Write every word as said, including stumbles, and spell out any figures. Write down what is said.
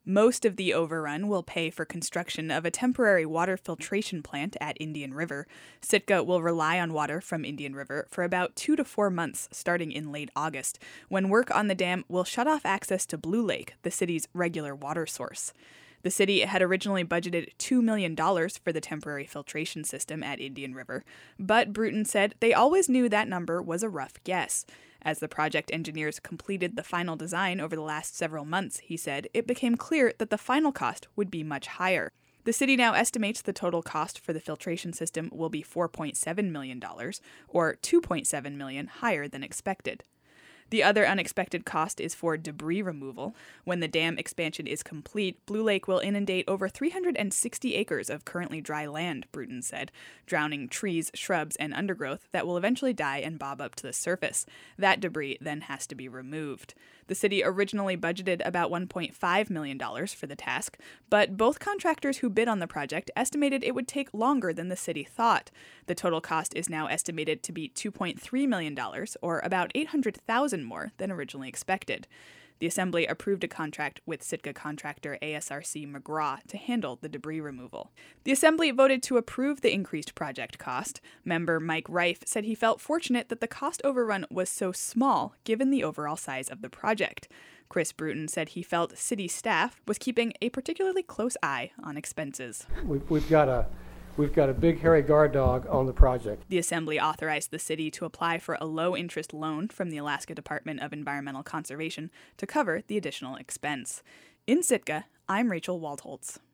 Most of the overrun will pay for construction of a temporary water filtration plant at Indian River. Sitka will rely on water from Indian River for about two to four months, starting in late August, when work on the dam will shut off access to Blue Lake, the city's regular water source. The city had originally budgeted two million dollars for the temporary filtration system at Indian River, but Bruton said they always knew that number was a rough guess. As the project engineers completed the final design over the last several months, he said, it became clear that the final cost would be much higher. The city now estimates the total cost for the filtration system will be four point seven million dollars, or two point seven million dollars higher than expected. The other unexpected cost is for debris removal. When the dam expansion is complete, Blue Lake will inundate over three hundred sixty acres of currently dry land, Bruton said, drowning trees, shrubs, and undergrowth that will eventually die and bob up to the surface. That debris then has to be removed. The city originally budgeted about one point five million dollars for the task, but both contractors who bid on the project estimated it would take longer than the city thought. The total cost is now estimated to be two point three million dollars, or about eight hundred thousand dollars more than originally expected. The Assembly approved a contract with Sitka contractor A S R C McGraw to handle the debris removal. The Assembly voted to approve the increased project cost. Member Mike Reif said he felt fortunate that the cost overrun was so small given the overall size of the project. Chris Bruton said he felt city staff was keeping a particularly close eye on expenses. We've, we've got a We've got a big hairy guard dog on the project. The Assembly authorized the city to apply for a low-interest loan from the Alaska Department of Environmental Conservation to cover the additional expense. In Sitka, I'm Rachel Waldholtz.